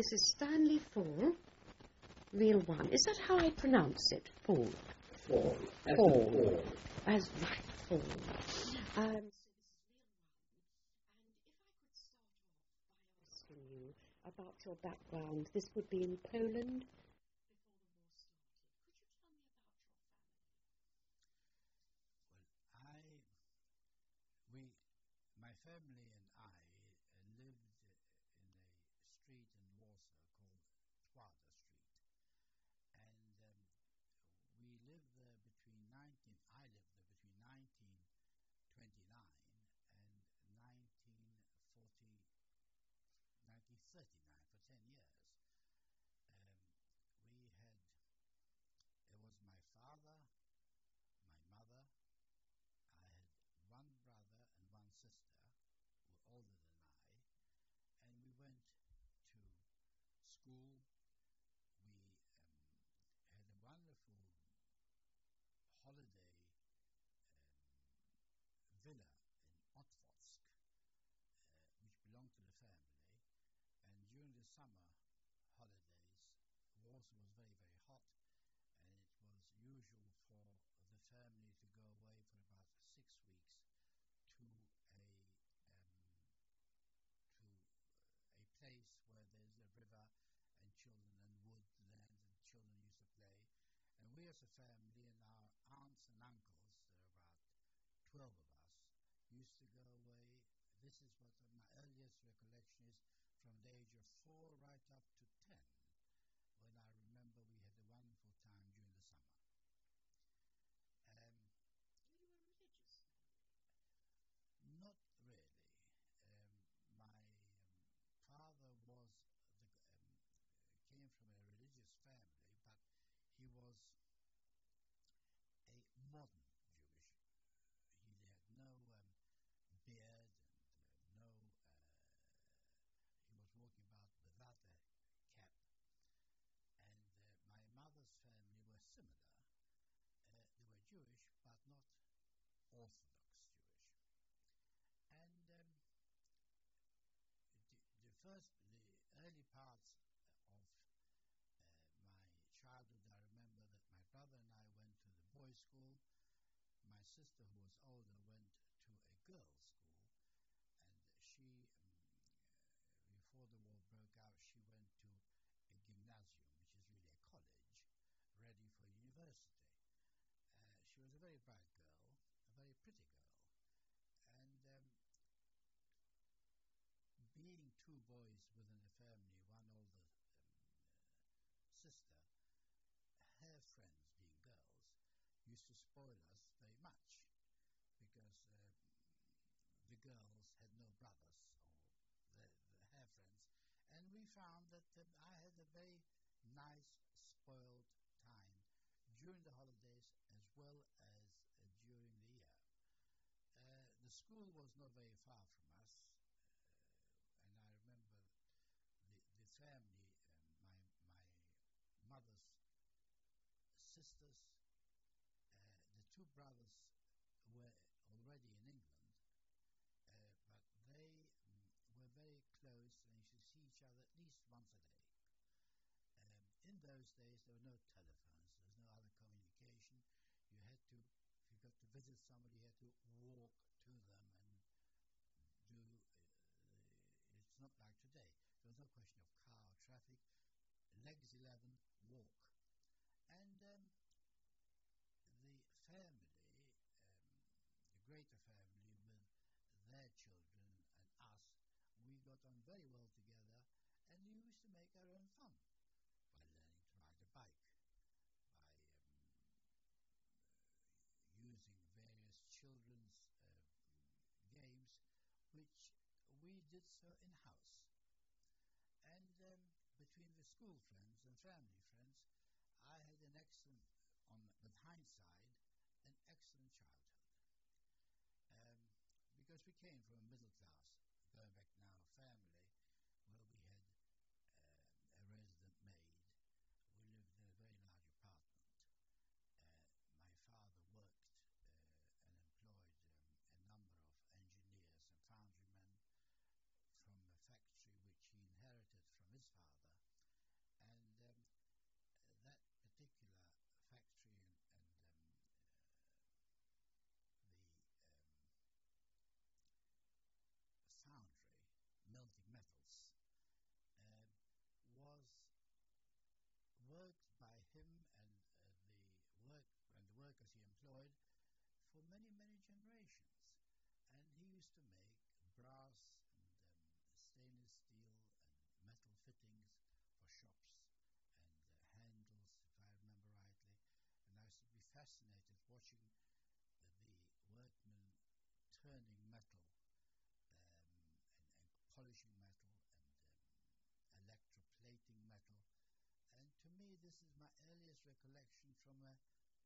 This is Stanley Fall, Real One. Is that how I pronounce it? Fall. Fall. Fall. As right, Fall. So this is Real One. And if I could start off by asking you about your background, this would be in Poland before the war started. Could you tell me about your family? Well, my family and I lived in a street in Warsaw called Twarda Street, and we lived there I lived there between 1929 and 1939 for 10 years. It was my father, my mother. I had one brother and one sister who were older than I, and we went to school. We had a wonderful holiday villa in Otwocsk, which belonged to the family, and during the summer holidays, Warsaw was very, very hot, and it was usual for the family to go away for about 6 weeks to a place where there's a river and children and woodland and children used to play. And we as a family and our aunts and uncles, there are about 12 of us, used to go away. This is what my earliest recollection is, from the age of 4 right up to 10, when I remember we had a wonderful time during the summer. Were you a religious family? Not really. My father came from a religious family, but he was a modern Jewish. He had no beard and he was walking about without a cap. And my mother's family were similar. They were Jewish, but not Orthodox Jewish. And the early parts of my childhood, I remember that my brother and I went to the boys' school. My sister, who was older, went to a girls' school, and she, before the war broke out, she went to a gymnasium, which is really a college, ready for university. She was a very bright girl, a very pretty girl, and being 2 boys within the family, one older sister, her friends, being girls, used to spoil us very much, because the girls had no brothers, or her friends, and we found that I had a very nice, spoiled time during the holidays as well as during the year. The school was not very far from us, and I remember the family, my mother's sisters, the 2 brothers were already in England, but they were very close and used to see each other at least once a day. In those days, there were no telephones, there was no other communication. You had to, if you got to visit somebody, you had to walk to them and do. It's not like today. There was no question of car or traffic. Legs 11, walk. And the family, the greater family with their children and us, we got on very well together, and we used to make our own fun by learning to ride a bike, by using various children's games, which we did so in-house. And between the school friends and family friends, I had an excellent, with hindsight, an excellent childhood. Because we came from a middle class, going back now, family, where we had a resident maid. We lived in a very large apartment. My father worked and employed a number of engineers and foundrymen from a factory which he inherited from his father, used to make brass and stainless steel and metal fittings for shops and handles, if I remember rightly. And I used to be fascinated watching the workmen turning metal and polishing metal and electroplating metal. And to me, this is my earliest recollection from a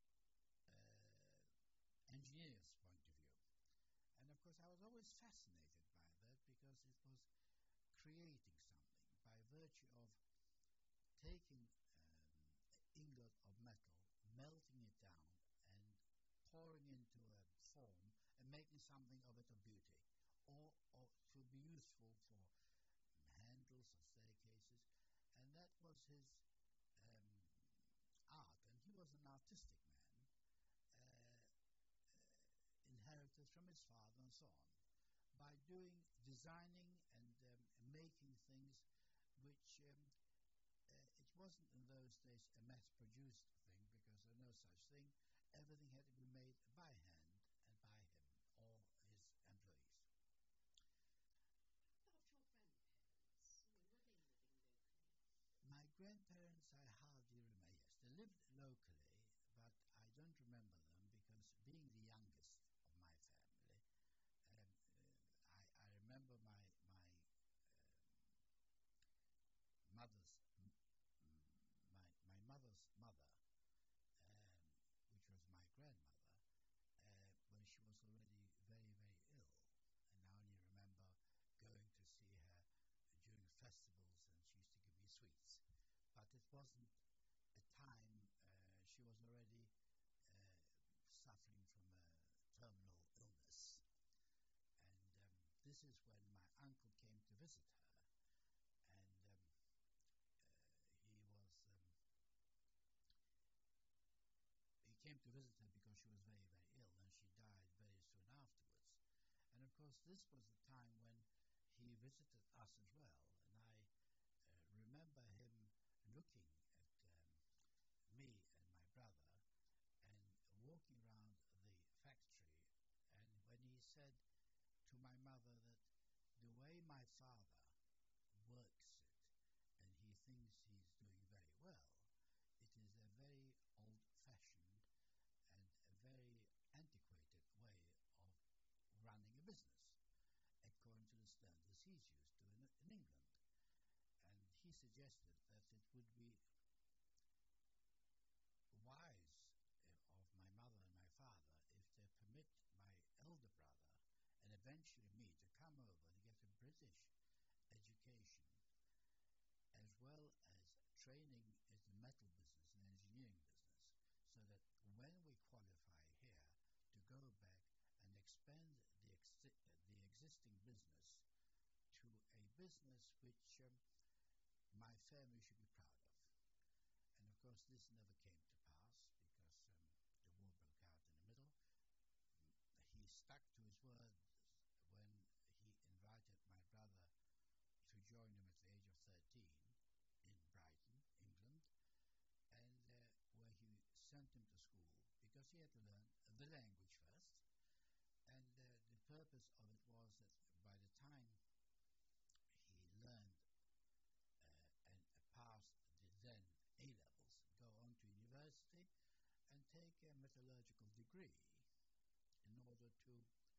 engineer's point of view. And of course, I was always fascinated by that because it was creating something by virtue of taking ingot of metal, melting it down, and pouring into a form and making something of it of beauty, or to be useful for handles or staircases. And that was his art, and he was an artistic man, inherited from his father and so on, by designing and making things which it wasn't in those days a mass-produced thing, because there was no such thing. Everything had to be made by hand and by him or his employees. How about your grandparents? Were they living locally? My grandparents, I hardly remember. Yes, they lived locally, but I don't remember them because, being the youngest of my family, I remember my mother's mother, which was my grandmother, when she was already very, very ill. And I only remember going to see her during festivals, and she used to give me sweets. But it wasn't a time she was already suffering from a terminal illness. And this is when my uncle came to visit her, and he came to visit her because she was very, very ill, and she died very soon afterwards. And of course, this was the time when he visited us as well, and I remember him looking at me and my brother and walking around the factory, and when he said to my mother that the way my father works it, and he thinks he's doing very well, it is a very old-fashioned and a very antiquated way of running a business, according to the standards he's used to in England. And he suggested that it would be wise of my mother and my father if they permit my elder brother and eventually me to come over to get a British education, as well as training in the metal business and engineering business, so that when we qualify here, to go back and expand the existing business to a business which my family should be proud of. And of course, this never came to pass because the war broke out in the middle. He stuck to his word when he invited my brother to join him at the age of 13 in Brighton, England, and where he sent him to school because he had to learn the language first. And the purpose of it was that by the time he learned and passed the then A-levels, go on to university and take a metallurgical degree in order to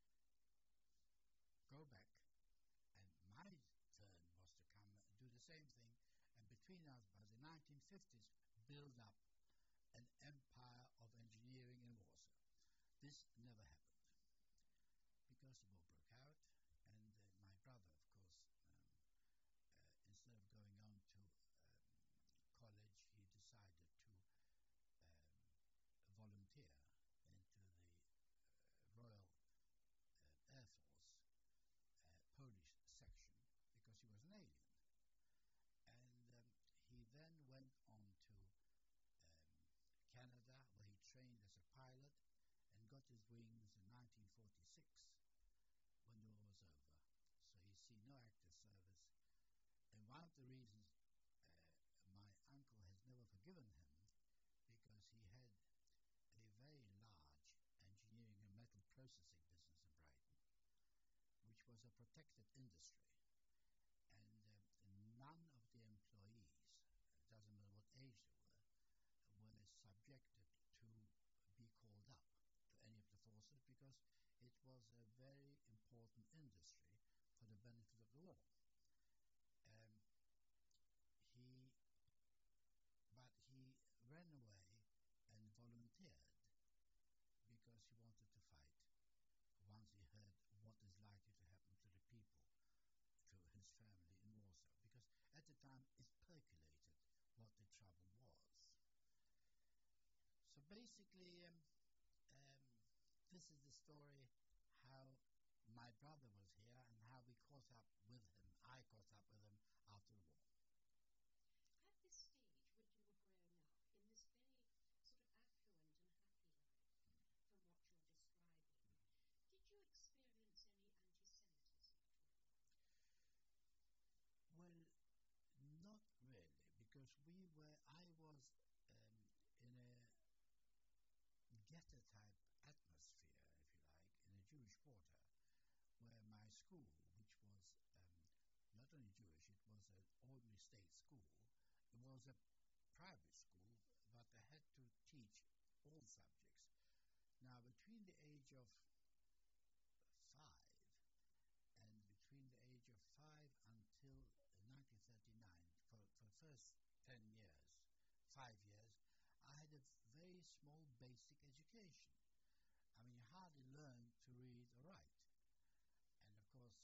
go back. And my turn was to come and do the same thing, and between us, by the 1950s, build up an empire of engineering in Warsaw. This never happened because the war broke out, and my brother, of course, instead of going on to college, he decided to volunteer into the Royal Air Force Polish section because he was an alien. And he then went on to Canada, where he trained as a pilot and got his wings in 1946 when the war was over. So he's seen no active service. And one of the reasons my uncle has never forgiven him, because he had a very large engineering and metal processing business in Brighton. industry for the benefit of the war. Um, he, but he ran away and volunteered because he wanted to fight once he heard what is likely to happen to the people, to his family in Warsaw, because at the time it percolated what the trouble was. So basically, this is the story how my brother was here and how we caught up with him. I caught up with him after the war. At this stage, when you were growing up, in this very sort of affluent and happy life, from what you're describing, did you experience any anti-Semitism at all? Well, not really, because I was in a ghetto-type atmosphere, if you like, in a Jewish quarter, where my school, which was not only Jewish, it was an ordinary state school. It was a private school, but I had to teach all subjects. Now, between the age of 5 and between the age of 5 until 1939, for the first 10 years, 5 years, I had a very small basic education. I mean, you hardly learned to read or write. And of course,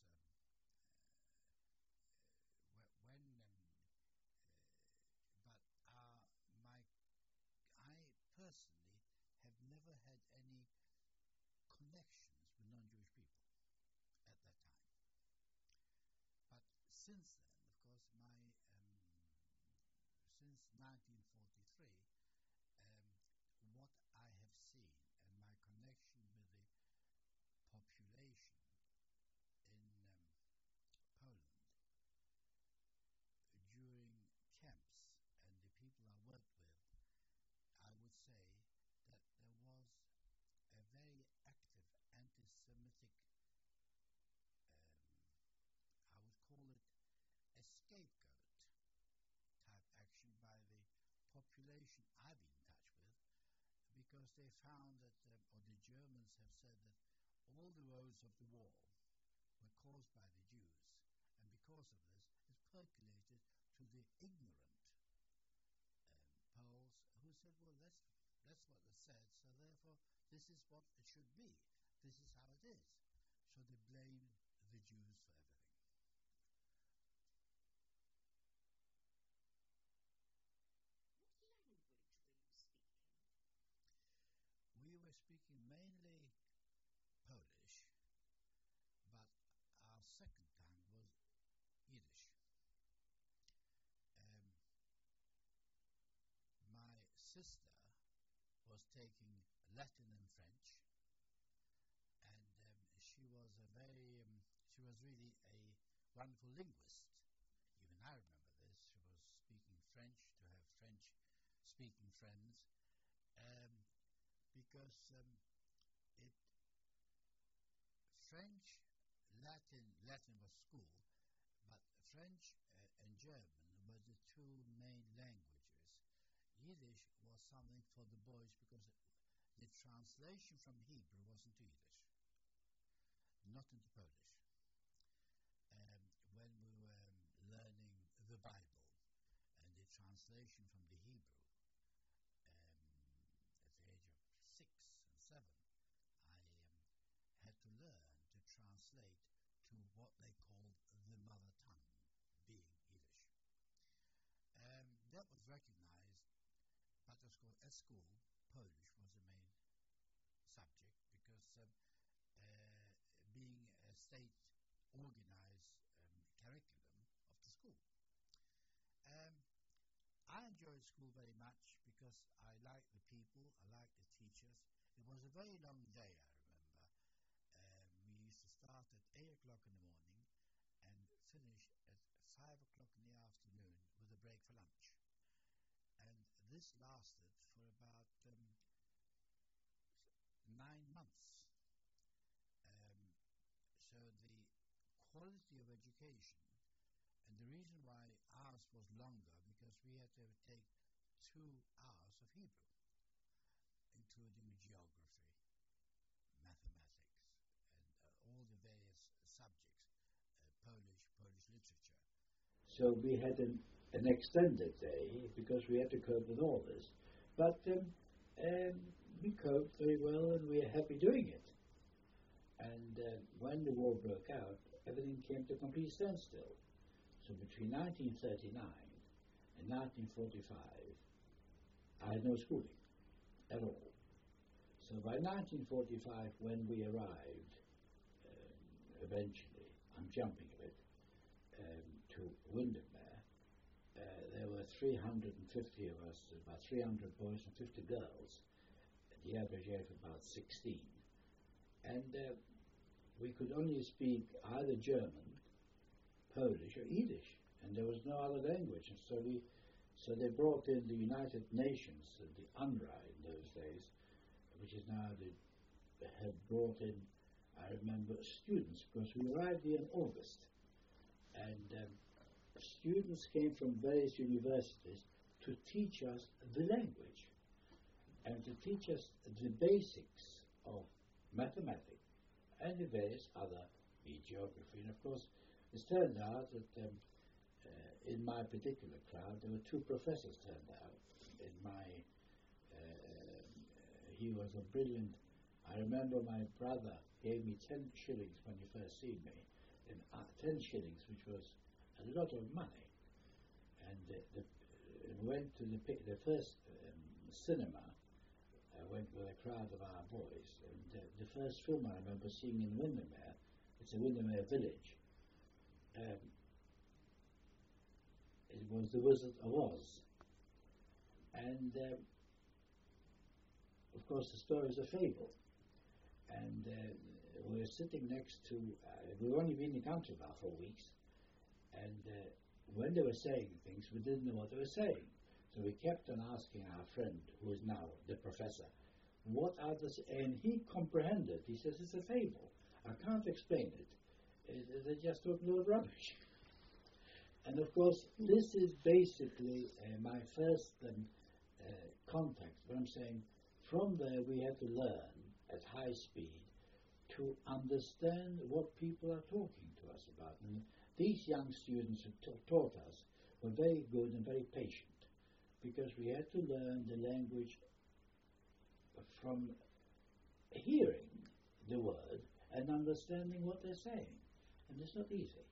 I personally have never had any connections with non-Jewish people at that time. But since then, of course, since 1943, what I have seen and my connection with the population in Poland during camps and the people I worked with, I would say that there was a very active anti-Semitic, I would call it a scapegoat type action by the population I've been in touch with, because they found that, or the Germans have said that all the woes of the war were caused by the Jews, and because of this, it percolated to the ignorant Poles who said, well, that's what they said, so therefore this is what it should be. This is how it is. So they blamed the Jews for everything. What language were you speaking? We were speaking mainly Polish, but our second tongue was Yiddish. My sister was taking Latin and French, and she was really a wonderful linguist. Even I remember this. She was speaking French to have French-speaking friends, because French, Latin was school, but French and German were the two main languages. Yiddish was something for the boys because the translation from Hebrew was into Yiddish, not into Polish. When we were learning the Bible and the translation from the Hebrew, at the age of 6 and 7, I had to learn to translate to what they called the mother tongue, being Yiddish. That was recognized, but of course, at school, Polish was the main subject because being a state-organized curriculum of the school. I enjoyed school very much because I liked the people, I liked the teachers. It was a very long day, I remember. We used to start at 8 o'clock in the morning and finish at 5 o'clock in the afternoon with a break for lunch. And this lasted for about 9 months. So the quality of education, and the reason why ours was longer, because we had to take 2 hours of Hebrew, including geography, mathematics, and all the various subjects, Polish literature. So we had an extended day because we had to cope with all this. But we coped very well and we were happy doing it. And when the war broke out, everything came to a complete standstill. So between 1939 and 1945, I had no schooling at all. So by 1945, when we arrived, eventually, I'm jumping a bit, to Windermere, there were 350 of us, about 300 boys and 50 girls, the average age of about 16. And we could only speak either German, Polish, or Yiddish, and there was no other language. And so they brought in the United Nations, the UNRWA in those days, which is now had brought in, I remember, students, because we arrived here in August, and students came from various universities to teach us the language and to teach us the basics of mathematics and the various other, geography. And of course, it turned out that in my particular crowd, there were two professors turned out. In my, he was a brilliant, I remember my brother gave me 10 shillings when he first seen me, and 10 shillings, which was a lot of money. And went to the first cinema. I went with a crowd of our boys, and the first film I remember seeing in Windermere, it's a Windermere village, it was The Wizard of Oz. And of course the story is a fable. And we were sitting next to, we'd only been in the country about 4 weeks, and when they were saying things, we didn't know what they were saying. So we kept on asking our friend, who is now the professor, what are the... And he comprehended. He says, it's a fable. I can't explain it. They're just talking a lot of rubbish. And of course, this is basically my first contact. What I'm saying, from there we had to learn at high speed to understand what people are talking to us about. And these young students who taught us were very good and very patient, because we had to learn the language from hearing the word and understanding what they're saying. And it's not easy.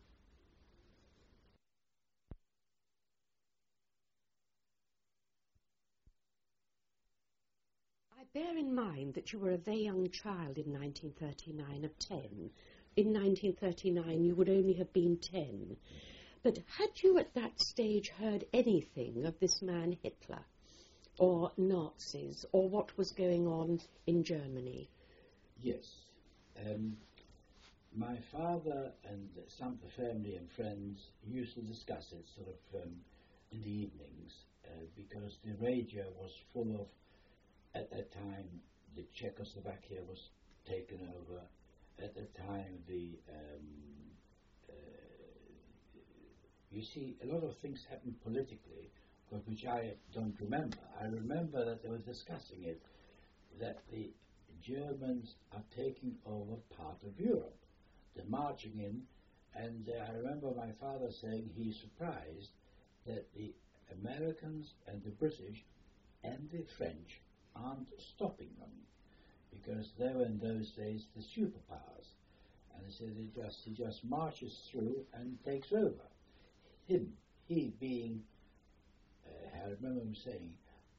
I bear in mind that you were a very young child in 1939, of 10. In 1939 you would only have been 10. But had you at that stage heard anything of this man Hitler, or Nazis, or what was going on in Germany? Yes. My father and some of the family and friends used to discuss it sort of in the evenings, because the radio was full of, at that time, the Czechoslovakia was taken over. At the time, you see, a lot of things happened politically, which I don't remember. I remember that they were discussing it, that the Germans are taking over part of Europe. They're marching in, and I remember my father saying he's surprised that the Americans and the British and the French aren't stopping them, because they were in those days the superpowers. And he said he just marches through and takes over. He being, I remember him saying,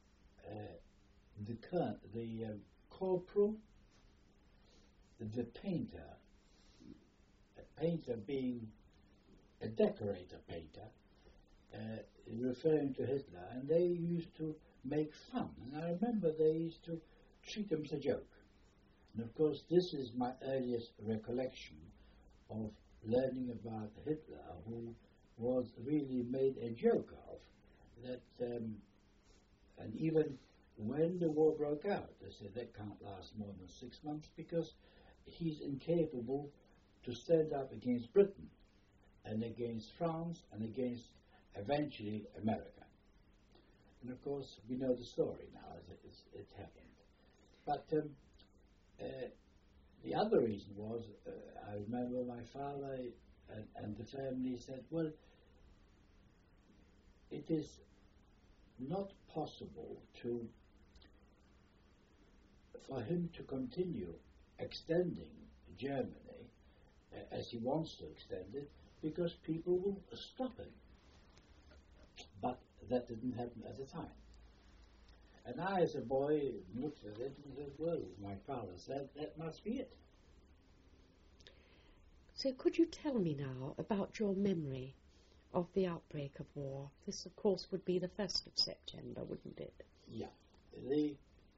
the corporal, the painter, a painter being a decorator painter, referring to Hitler, and they used to make fun. And I remember they used to treat him as a joke. And of course, this is my earliest recollection of learning about Hitler, who was really made a joke of. That, and even when the war broke out, they said that can't last more than 6 months, because he's incapable to stand up against Britain and against France and against, eventually, America. And of course, we know the story now, as it happened. But the other reason was, I remember my father and the family said, well, it is not possible for him to continue extending Germany as he wants to extend it, because people will stop him. But that didn't happen at the time. And I, as a boy, looked at it and said, well, my father said, that must be it. So could you tell me now about your memory of the outbreak of war? This, of course, would be the 1st of September, wouldn't it? Yeah. The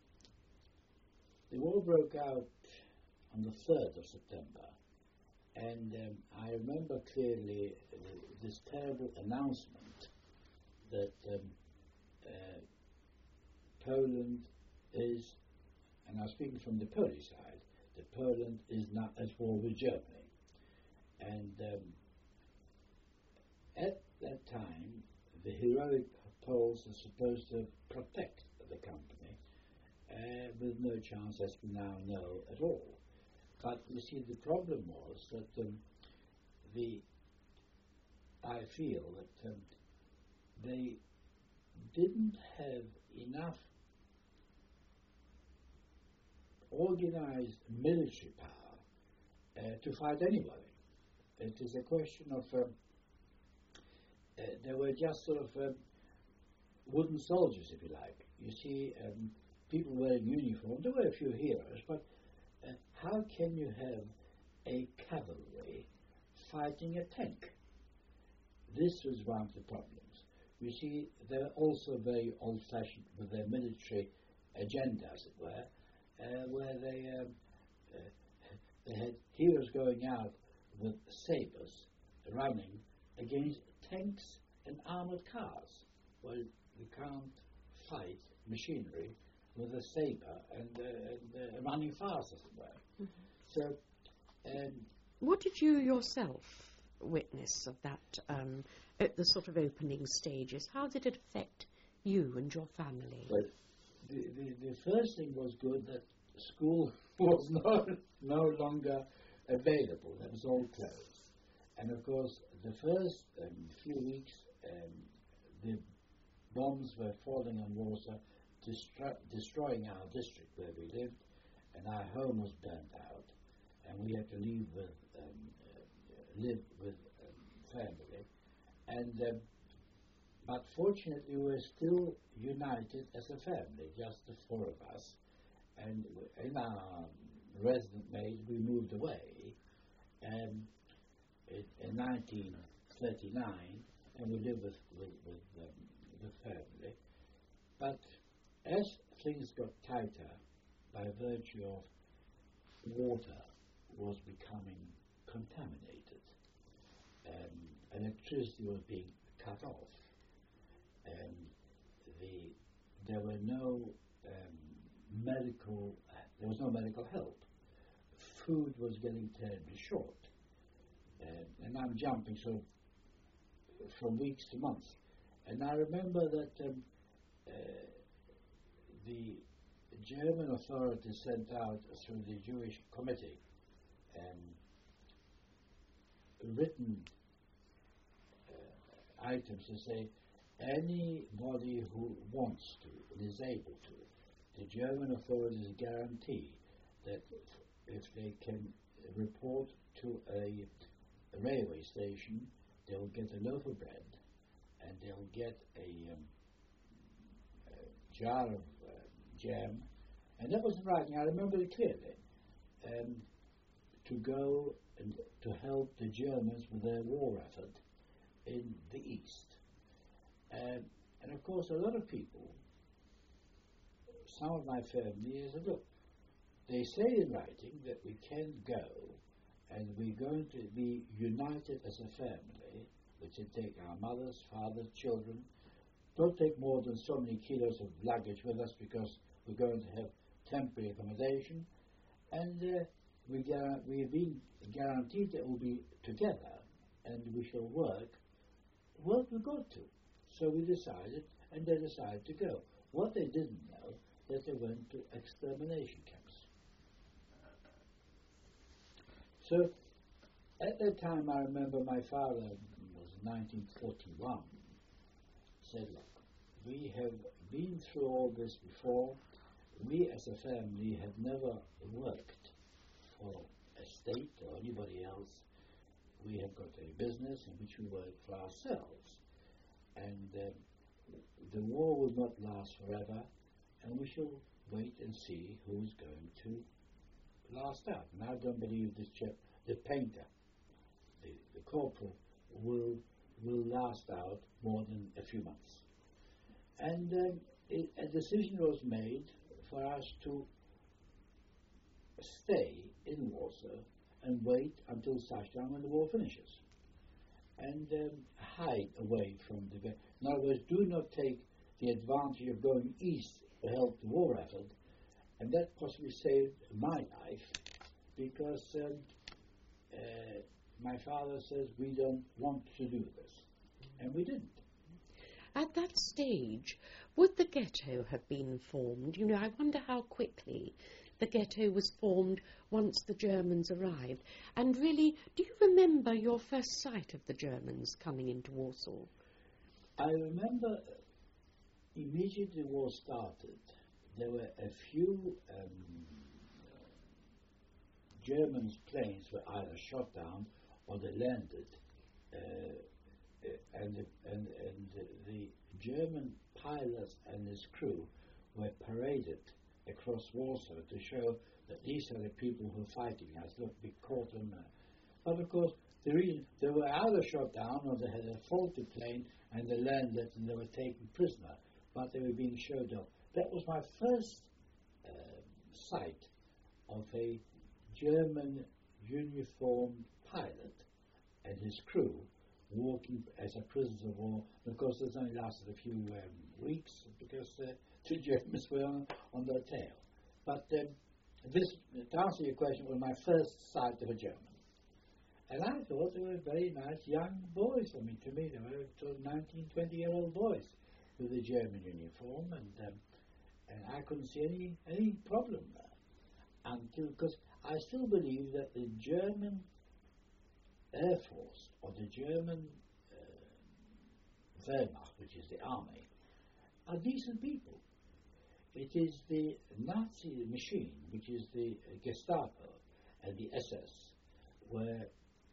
war broke out on the 3rd of September. And I remember clearly this terrible announcement that Poland is, and I'm speaking from the Polish side, that Poland is now at war with Germany. And at that time, the heroic Poles are supposed to protect the company, with no chance, as we now know, at all. But you see, the problem was that I feel that they didn't have enough organized military power to fight anybody. It is a question of they were just sort of wooden soldiers, if you like. You see, people wearing uniform. There were a few heroes, but how can you have a cavalry fighting a tank? This was one of the problems. You see, they were also very old-fashioned with their military agenda, as it were, where they had heroes going out with sabres running against tanks and armored cars. Well, you can't fight machinery with a sabre and running fast, as it were. So, what did you yourself witness of that at the sort of opening stages? How did it affect you and your family? Well, the first thing was good, that school was no longer available. That was all closed. And of course, the first few weeks, the bombs were falling on Warsaw, destroying our district where we lived, and our home was burnt out, and we had to live with family. And but fortunately, we were still united as a family, just the 4 of us. And in our resident maid, we moved away in 1939, and we lived with the family. But as things got tighter, by virtue of water was becoming contaminated, electricity was being cut off, there was no medical help. Food was getting terribly short, and I'm jumping sort of from weeks to months. And I remember that the German authorities sent out through the Jewish Committee written items to say, anybody who wants to and is able to, the German authorities guarantee that if they can report to a railway station, they'll get a loaf of bread, and they'll get a jar of jam, and that was writing, I remember it clearly, to go and to help the Germans with their war effort in the East. And of course, a lot of people, some of my family, said, look, they say in writing that we can go, and we're going to be united as a family, which will take our mothers, fathers, children. Don't take more than so many kilos of luggage with us, because we're going to have temporary accommodation, and we've been guaranteed that we'll be together, and we shall work we've got to. So we decided, and they decided to go. What they didn't know, that they went to extermination camps. So at that time, I remember my father, was 1941, said, look, we have been through all this before. We as a family have never worked for a state or anybody else. We have got a business in which we work for ourselves. And the war will not last forever, and we shall wait and see who's going to last out. And I don't believe this chap, the painter, the corporal, will last out more than a few months. And a decision was made for us to stay in Warsaw and wait until such time when the war finishes, and hide away from the... In other words, do not take the advantage of going east to help the war effort, and that possibly saved my life, because my father says we don't want to do this, and we didn't. At that stage, would the ghetto have been formed? You know, I wonder how quickly the ghetto was formed once the Germans arrived. And really, do you remember your first sight of the Germans coming into Warsaw? I remember immediately the war started, there were a few German planes were either shot down or they landed, and the German pilots and his crew were paraded across Warsaw to show that these are the people who are fighting us. Look, we caught them. But of course, the reason they were either shot down or they had a faulty plane and they landed and they were taken prisoner, but they were being showed up. That was my first sight of a German uniformed pilot and his crew walking as a prisoner of war. Of course, this only lasted a few weeks because the Germans were on their tail. But this, to answer your question, was my first sight of a German. And I thought they were very nice young boys. I mean, to me, they were 19, 20-year-old boys with the German uniform, and I couldn't see any problem there. Because I still believe that the German Air Force, or the German Wehrmacht, which is the army, are decent people. It is the Nazi machine, which is the Gestapo and the SS, where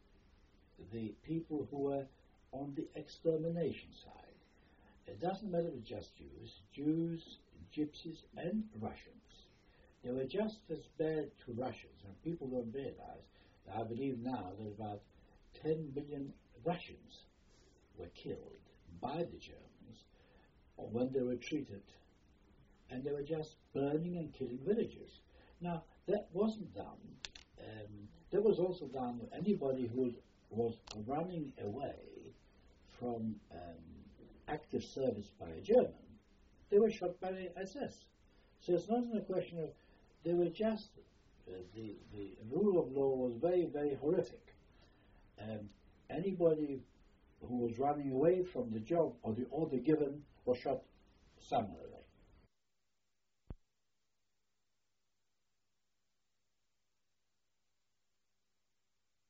the people who were on the extermination side. It doesn't matter if it's just Jews, Gypsies, and Russians. They were just as bad to Russians, and people don't realize that I believe now that about 10 million Russians were killed by the Germans when they were treated, and they were just burning and killing villagers. Now, that wasn't done. That was also done with anybody who was running away from active service by a German. They were shot by the SS. So it's not a question of, they were just, the rule of law was very, very horrific. Anybody who was running away from the job or the order given was shot summarily.